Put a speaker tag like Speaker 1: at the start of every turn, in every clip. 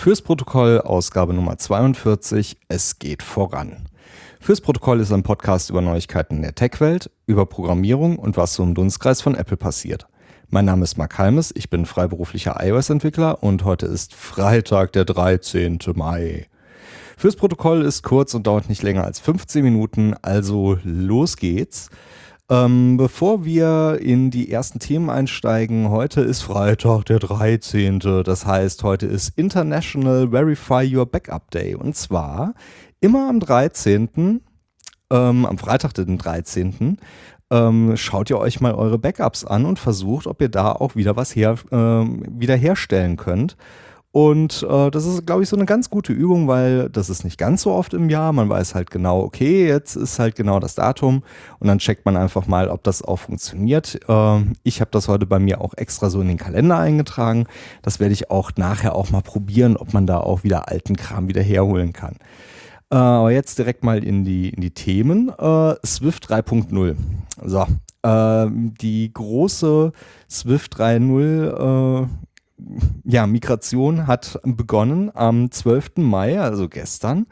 Speaker 1: Fürs Protokoll, Ausgabe Nummer 42, es geht voran. Fürs Protokoll ist ein Podcast über Neuigkeiten in der Tech-Welt, über Programmierung und was so im Dunstkreis von Apple passiert. Mein Name ist Mark Halmes, ich bin freiberuflicher iOS-Entwickler und heute ist Freitag, der 13. Mai. Fürs Protokoll ist kurz und dauert nicht länger als 15 Minuten, also los geht's. Bevor wir in die ersten Themen einsteigen, heute ist Freitag, der 13. Das heißt, heute ist International Verify Your Backup Day. Und zwar immer am 13., am Freitag, den 13., schaut ihr euch mal eure Backups an und versucht, ob ihr da auch wieder was wiederherstellen könnt. Und das ist, glaube ich, so eine ganz gute Übung, weil das ist nicht ganz so oft im Jahr. Man weiß halt genau, okay, jetzt ist halt genau das Datum und dann checkt man einfach mal, ob das auch funktioniert. Ich habe das heute bei mir auch extra so in den Kalender eingetragen. Das werde ich auch nachher auch mal probieren, ob man da auch wieder alten Kram wieder herholen kann. Aber jetzt direkt mal in die Themen. Swift 3.0. So, die große Swift 3.0 Migration hat begonnen am 12. Mai, also gestern,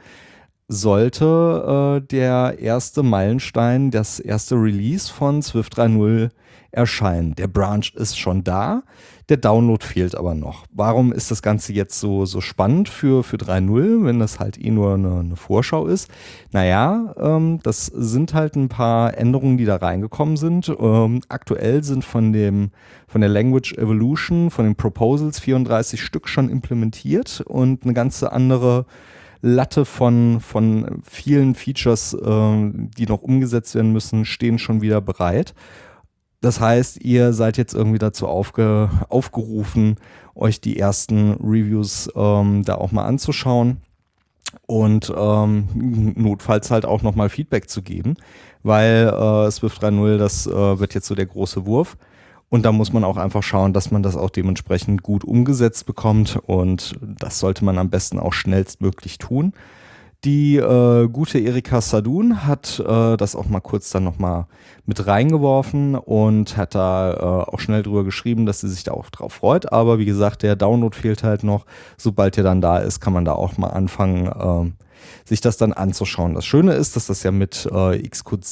Speaker 1: sollte der erste Meilenstein, das erste Release von Swift 3.0 erscheinen. Der Branch ist schon da, der Download fehlt aber noch. Warum ist das Ganze jetzt so spannend für 3.0, wenn das halt nur eine Vorschau ist? Naja, das sind halt ein paar Änderungen, die da reingekommen sind. Aktuell sind von der Language Evolution, von den Proposals 34 Stück schon implementiert und eine ganze andere Latte von vielen Features, die noch umgesetzt werden müssen, stehen schon wieder bereit. Das heißt, ihr seid jetzt irgendwie dazu aufgerufen, euch die ersten Reviews da auch mal anzuschauen und notfalls halt auch nochmal Feedback zu geben, weil Swift 3.0, das wird jetzt so der große Wurf. Und da muss man auch einfach schauen, dass man das auch dementsprechend gut umgesetzt bekommt und das sollte man am besten auch schnellstmöglich tun. Die gute Erika Sadun hat das auch mal kurz dann nochmal mit reingeworfen und hat da auch schnell drüber geschrieben, dass sie sich da auch drauf freut. Aber wie gesagt, der Download fehlt halt noch. Sobald der dann da ist, kann man da auch mal anfangen, sich das dann anzuschauen. Das Schöne ist, dass das ja mit Xcode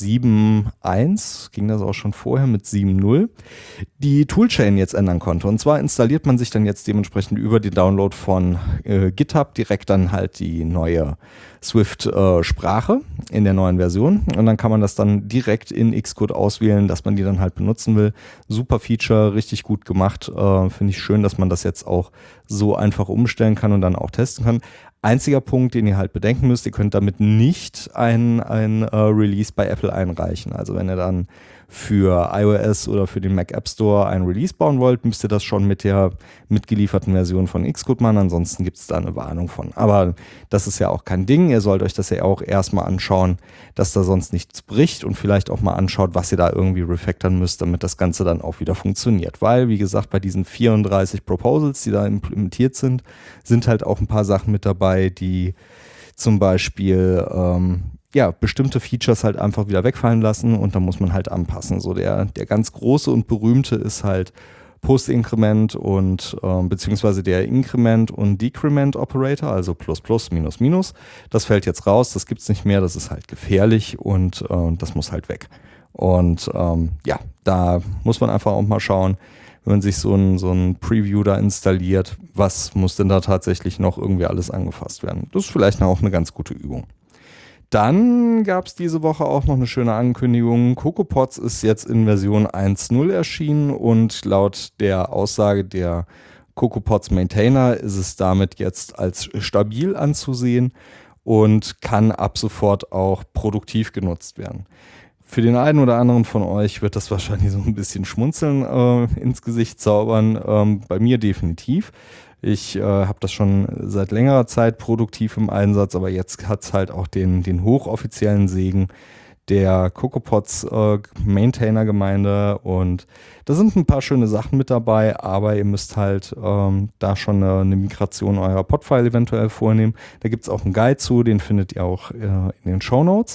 Speaker 1: 7.1, ging das auch schon vorher mit 7.0, die Toolchain jetzt ändern konnte. Und zwar installiert man sich dann jetzt dementsprechend über den Download von GitHub direkt dann halt die neue Swift-Sprache in der neuen Version. Und dann kann man das dann direkt in Xcode auswählen, dass man die dann halt benutzen will. Super Feature, richtig gut gemacht. Finde ich schön, dass man das jetzt auch so einfach umstellen kann und dann auch testen kann. Einziger Punkt, den ihr halt bedenken müsst, ihr könnt damit nicht ein Release bei Apple einreichen. Also wenn ihr dann für iOS oder für den Mac App Store ein Release bauen wollt, müsst ihr das schon mit der mitgelieferten Version von Xcode machen. Ansonsten gibt es da eine Warnung von. Aber das ist ja auch kein Ding. Ihr sollt euch das ja auch erstmal anschauen, dass da sonst nichts bricht und vielleicht auch mal anschaut, was ihr da irgendwie refactoren müsst, damit das Ganze dann auch wieder funktioniert. Weil, wie gesagt, bei diesen 34 Proposals, die da implementiert sind, sind halt auch ein paar Sachen mit dabei, die zum Beispiel bestimmte Features halt einfach wieder wegfallen lassen und da muss man halt anpassen. So der ganz große und berühmte ist halt Post-Increment und beziehungsweise der Increment und Decrement Operator, also Plus, Plus, Minus, Minus. Das fällt jetzt raus, das gibt's nicht mehr, das ist halt gefährlich und das muss halt weg. Und da muss man einfach auch mal schauen, wenn man sich so ein Preview da installiert, was muss denn da tatsächlich noch irgendwie alles angefasst werden. Das ist vielleicht auch eine ganz gute Übung. Dann gab es diese Woche auch noch eine schöne Ankündigung. CocoaPods ist jetzt in Version 1.0 erschienen und laut der Aussage der CocoaPods Maintainer ist es damit jetzt als stabil anzusehen und kann ab sofort auch produktiv genutzt werden. Für den einen oder anderen von euch wird das wahrscheinlich so ein bisschen Schmunzeln ins Gesicht zaubern. Bei mir definitiv. Ich habe das schon seit längerer Zeit produktiv im Einsatz, aber jetzt hat es halt auch den hochoffiziellen Segen der CocoaPods Maintainer-Gemeinde und da sind ein paar schöne Sachen mit dabei, aber ihr müsst halt da schon eine Migration eurer Podfile eventuell vornehmen. Da gibt es auch einen Guide zu, den findet ihr auch in den Shownotes.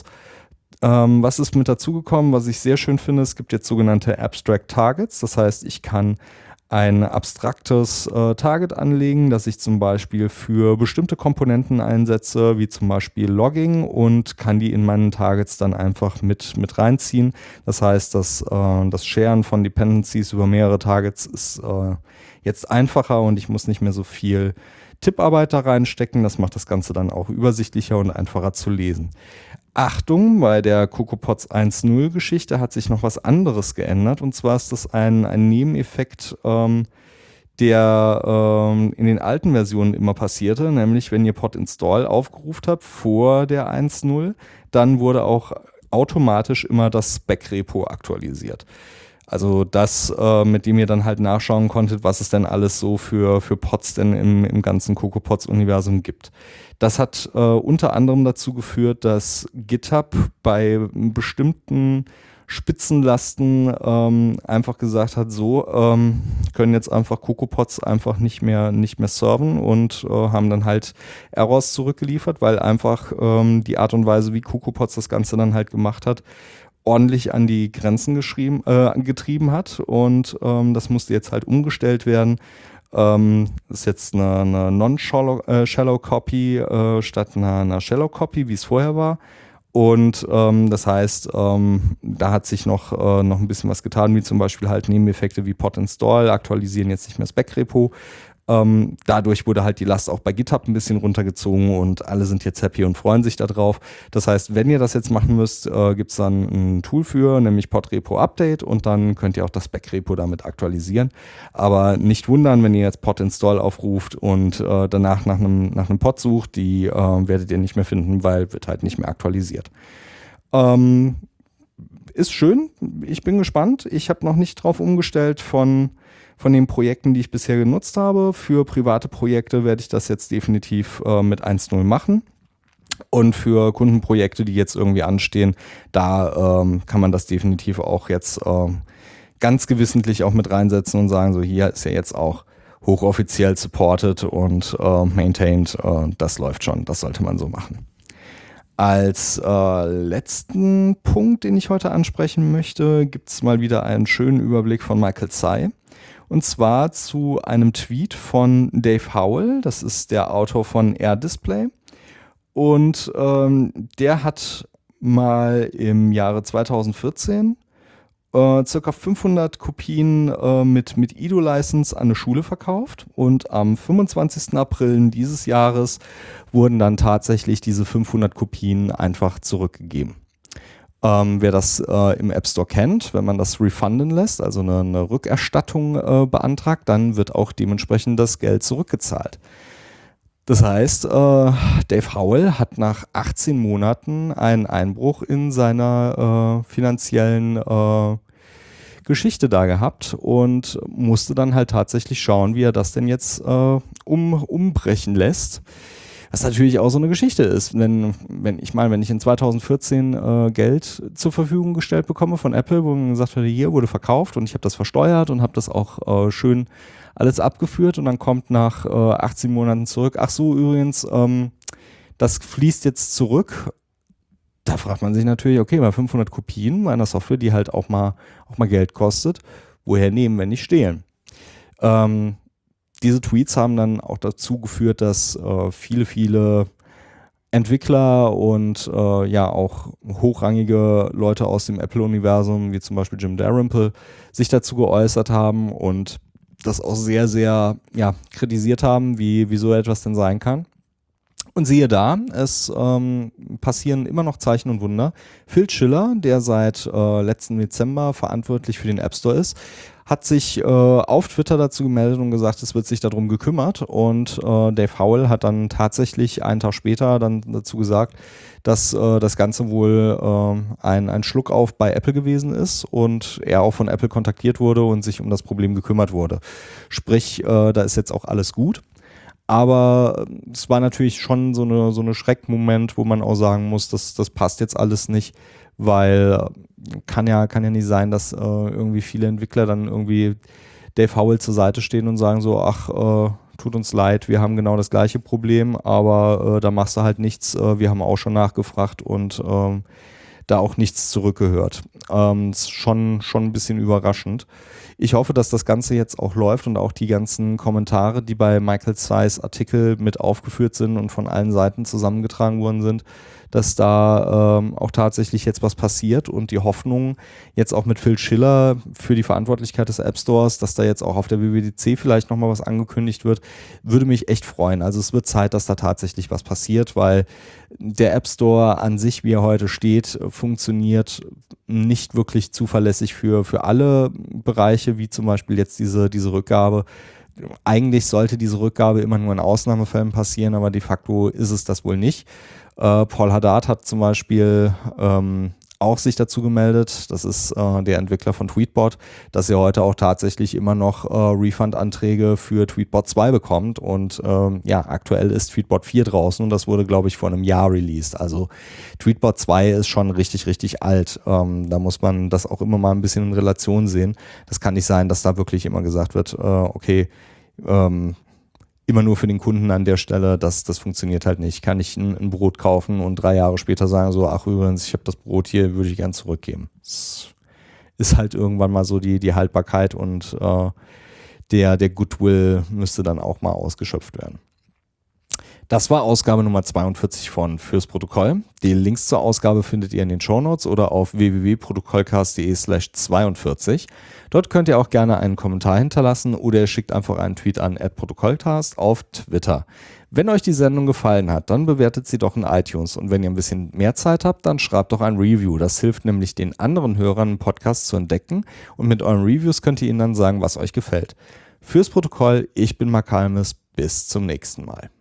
Speaker 1: Was ist mit dazugekommen, was ich sehr schön finde, es gibt jetzt sogenannte Abstract Targets, das heißt, ich kann ein abstraktes Target anlegen, das ich zum Beispiel für bestimmte Komponenten einsetze, wie zum Beispiel Logging, und kann die in meinen Targets dann einfach mit reinziehen. Das heißt, dass das Sharen von Dependencies über mehrere Targets ist jetzt einfacher und ich muss nicht mehr so viel Tipparbeit da reinstecken. Das macht das Ganze dann auch übersichtlicher und einfacher zu lesen. Achtung, bei der CocoaPods 1.0 Geschichte hat sich noch was anderes geändert, und zwar ist das ein Nebeneffekt, der in den alten Versionen immer passierte, nämlich wenn ihr Pod Install aufgerufen habt vor der 1.0, dann wurde auch automatisch immer das Spec-Repo aktualisiert. Also das, mit dem ihr dann halt nachschauen konntet, was es denn alles so für Pods denn im ganzen CocoaPods-Universum gibt. Das hat unter anderem dazu geführt, dass GitHub bei bestimmten Spitzenlasten einfach gesagt hat, so können jetzt einfach CocoaPods einfach nicht mehr serven, und haben dann halt Errors zurückgeliefert, weil einfach die Art und Weise, wie CocoaPods das Ganze dann halt gemacht hat, ordentlich an die Grenzen getrieben hat, und das musste jetzt halt umgestellt werden. Das ist jetzt eine Non-Shallow Copy statt einer Shallow Copy, wie es vorher war. Und das heißt, da hat sich noch ein bisschen was getan, wie zum Beispiel halt Nebeneffekte wie Pod Install aktualisieren jetzt nicht mehr Spec-Repo. Dadurch wurde halt die Last auch bei GitHub ein bisschen runtergezogen und alle sind jetzt happy und freuen sich darauf. Das heißt, wenn ihr das jetzt machen müsst, gibt es dann ein Tool für, nämlich Podrepo Update, und dann könnt ihr auch das Spec-Repo damit aktualisieren. Aber nicht wundern, wenn ihr jetzt Pod Install aufruft und danach nach einem Pod sucht, die werdet ihr nicht mehr finden, weil wird halt nicht mehr aktualisiert. Ist schön, ich bin gespannt. Ich habe noch nicht drauf umgestellt von den Projekten, die ich bisher genutzt habe. Für private Projekte werde ich das jetzt definitiv mit 1.0 machen. Und für Kundenprojekte, die jetzt irgendwie anstehen, da kann man das definitiv auch jetzt ganz gewissentlich auch mit reinsetzen und sagen, so hier ist ja jetzt auch hochoffiziell supported und maintained. Das läuft schon, das sollte man so machen. Als letzten Punkt, den ich heute ansprechen möchte, gibt es mal wieder einen schönen Überblick von Michael Tsai. Und zwar zu einem Tweet von Dave Howell, das ist der Autor von Air Display. Und der hat mal im Jahre 2014 circa 500 Kopien mit IDO-License an eine Schule verkauft. Und am 25. April dieses Jahres wurden dann tatsächlich diese 500 Kopien einfach zurückgegeben. Wer das im App Store kennt, wenn man das refunden lässt, also eine Rückerstattung beantragt, dann wird auch dementsprechend das Geld zurückgezahlt. Das heißt, Dave Howell hat nach 18 Monaten einen Einbruch in seiner finanziellen Geschichte da gehabt und musste dann halt tatsächlich schauen, wie er das denn jetzt umbrechen lässt. Was natürlich auch so eine Geschichte ist, wenn ich in 2014 Geld zur Verfügung gestellt bekomme von Apple, wo man gesagt hat, hier wurde verkauft und ich habe das versteuert und habe das auch schön alles abgeführt, und dann kommt nach 18 Monaten zurück, ach so, übrigens, das fließt jetzt zurück. Da fragt man sich natürlich, okay, bei 500 Kopien meiner Software, die halt auch mal Geld kostet, woher nehmen, wenn nicht stehlen? Diese Tweets haben dann auch dazu geführt, dass viele Entwickler und auch hochrangige Leute aus dem Apple-Universum, wie zum Beispiel Jim Dalrymple, sich dazu geäußert haben und das auch sehr, sehr kritisiert haben, wie so etwas denn sein kann. Und siehe da, es passieren immer noch Zeichen und Wunder. Phil Schiller, der seit letzten Dezember verantwortlich für den App Store ist, hat sich auf Twitter dazu gemeldet und gesagt, es wird sich darum gekümmert, und Dave Howell hat dann tatsächlich einen Tag später dann dazu gesagt, dass das Ganze wohl ein Schluckauf bei Apple gewesen ist und er auch von Apple kontaktiert wurde und sich um das Problem gekümmert wurde. Sprich, da ist jetzt auch alles gut. Aber es war natürlich schon so eine Schreckmoment, wo man auch sagen muss, das passt jetzt alles nicht, weil kann ja nicht sein, dass irgendwie viele Entwickler dann irgendwie Dave Howell zur Seite stehen und sagen so, ach, tut uns leid, wir haben genau das gleiche Problem, aber da machst du halt nichts, wir haben auch schon nachgefragt und da auch nichts zurückgehört. Ist schon ein bisschen überraschend. Ich hoffe, dass das Ganze jetzt auch läuft und auch die ganzen Kommentare, die bei Michael Zeiss Artikel mit aufgeführt sind und von allen Seiten zusammengetragen worden sind, dass da auch tatsächlich jetzt was passiert und die Hoffnung jetzt auch mit Phil Schiller für die Verantwortlichkeit des App Stores, dass da jetzt auch auf der WWDC vielleicht nochmal was angekündigt wird, würde mich echt freuen. Also es wird Zeit, dass da tatsächlich was passiert, weil der App Store an sich, wie er heute steht, funktioniert nicht wirklich zuverlässig für alle Bereiche, wie zum Beispiel jetzt diese Rückgabe. Eigentlich sollte diese Rückgabe immer nur in Ausnahmefällen passieren, aber de facto ist es das wohl nicht. Paul Haddad hat zum Beispiel auch sich dazu gemeldet, das ist der Entwickler von Tweetbot, dass er heute auch tatsächlich immer noch Refund-Anträge für Tweetbot 2 bekommt und aktuell ist Tweetbot 4 draußen und das wurde, glaube ich, vor einem Jahr released. Also Tweetbot 2 ist schon richtig, richtig alt. Da muss man das auch immer mal ein bisschen in Relation sehen. Das kann nicht sein, dass da wirklich immer gesagt wird, immer nur für den Kunden an der Stelle, das funktioniert halt nicht. Kann ich ein Brot kaufen und 3 Jahre später sagen so, ach übrigens, ich habe das Brot hier, würde ich gern zurückgeben. Das ist halt irgendwann mal so die Haltbarkeit und der Goodwill müsste dann auch mal ausgeschöpft werden. Das war Ausgabe Nummer 42 von Fürs Protokoll. Die Links zur Ausgabe findet ihr in den Shownotes oder auf www.protokollcast.de/42. Dort könnt ihr auch gerne einen Kommentar hinterlassen oder ihr schickt einfach einen Tweet an @protokollcast auf Twitter. Wenn euch die Sendung gefallen hat, dann bewertet sie doch in iTunes und wenn ihr ein bisschen mehr Zeit habt, dann schreibt doch ein Review. Das hilft nämlich den anderen Hörern, einen Podcast zu entdecken und mit euren Reviews könnt ihr ihnen dann sagen, was euch gefällt. Fürs Protokoll, ich bin Mark Halmes, bis zum nächsten Mal.